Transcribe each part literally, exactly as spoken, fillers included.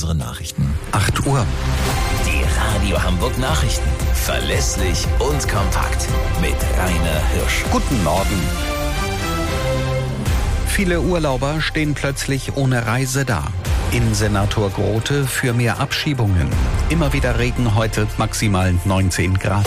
unsere Nachrichten. acht Uhr. Die Radio Hamburg Nachrichten. Verlässlich und kompakt. Mit Rainer Hirsch. Guten Morgen. Viele Urlauber stehen plötzlich ohne Reise da. Innensenator Grote für mehr Abschiebungen. Immer wieder Regen, heute maximal neunzehn Grad.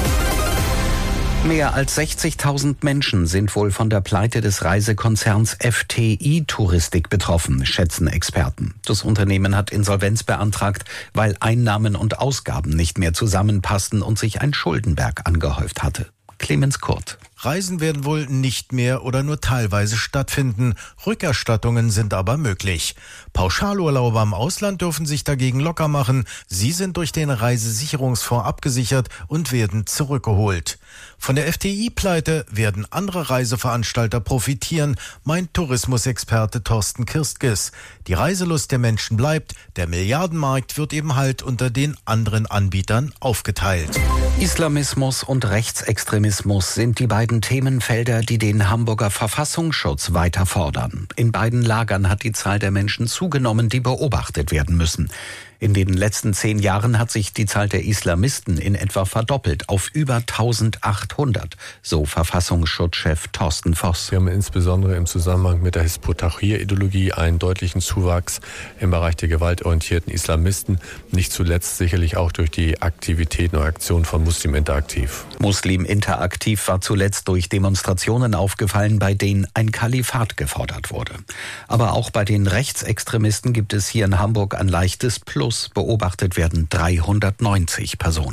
Mehr als sechzigtausend Menschen sind wohl von der Pleite des Reisekonzerns F T I Touristik betroffen, schätzen Experten. Das Unternehmen hat Insolvenz beantragt, weil Einnahmen und Ausgaben nicht mehr zusammenpassten und sich ein Schuldenberg angehäuft hatte. Clemens Kurt. Reisen werden wohl nicht mehr oder nur teilweise stattfinden. Rückerstattungen sind aber möglich. Pauschalurlauber im Ausland dürfen sich dagegen locker machen. Sie sind durch den Reisesicherungsfonds abgesichert und werden zurückgeholt. Von der F T I-Pleite werden andere Reiseveranstalter profitieren, meint Tourismusexperte Thorsten Kirstges. Die Reiselust der Menschen bleibt, der Milliardenmarkt wird eben halt unter den anderen Anbietern aufgeteilt. Islamismus und Rechtsextremismus sind die beiden Themenfelder, die den Hamburger Verfassungsschutz weiter fordern. In beiden Lagern hat die Zahl der Menschen zugenommen, die beobachtet werden müssen. In den letzten zehn Jahren hat sich die Zahl der Islamisten in etwa verdoppelt auf über eintausendachthundert, so Verfassungsschutzchef Thorsten Voss. Wir haben insbesondere im Zusammenhang mit der Hizb-ut-Tahrir-Ideologie einen deutlichen Zuwachs im Bereich der gewaltorientierten Islamisten, nicht zuletzt sicherlich auch durch die Aktivitäten und Aktionen von Muslim Interaktiv. Muslim Interaktiv war zuletzt durch Demonstrationen aufgefallen, bei denen ein Kalifat gefordert wurde. Aber auch bei den Rechtsextremisten gibt es hier in Hamburg ein leichtes Plus. Beobachtet werden dreihundertneunzig Personen.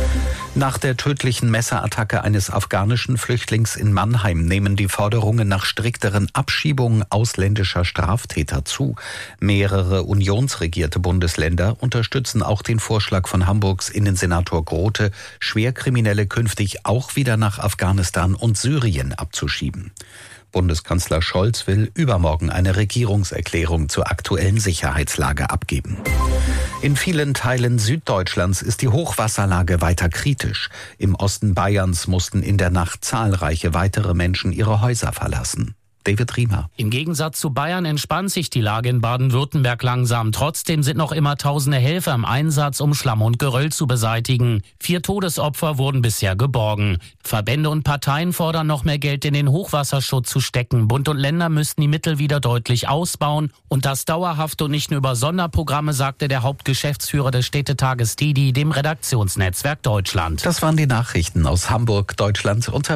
Nach der tödlichen Messerattacke eines afghanischen Flüchtlings in Mannheim nehmen die Forderungen nach strikteren Abschiebungen ausländischer Straftäter zu. Mehrere unionsregierte Bundesländer unterstützen auch den Vorschlag von Hamburgs Innensenator Grote, Schwerkriminelle künftig auch wieder nach Afghanistan und Syrien abzuschieben. Bundeskanzler Scholz will übermorgen eine Regierungserklärung zur aktuellen Sicherheitslage abgeben. In vielen Teilen Süddeutschlands ist die Hochwasserlage weiter kritisch. Im Osten Bayerns mussten in der Nacht zahlreiche weitere Menschen ihre Häuser verlassen. David Riemer. Im Gegensatz zu Bayern entspannt sich die Lage in Baden-Württemberg langsam. Trotzdem sind noch immer tausende Helfer im Einsatz, um Schlamm und Geröll zu beseitigen. Vier Todesopfer wurden bisher geborgen. Verbände und Parteien fordern noch mehr Geld in den Hochwasserschutz zu stecken. Bund und Länder müssten die Mittel wieder deutlich ausbauen. Und das dauerhaft und nicht nur über Sonderprogramme, sagte der Hauptgeschäftsführer des Städtetages T I D I dem Redaktionsnetzwerk Deutschland. Das waren die Nachrichten aus Hamburg, Deutschland unterwegs.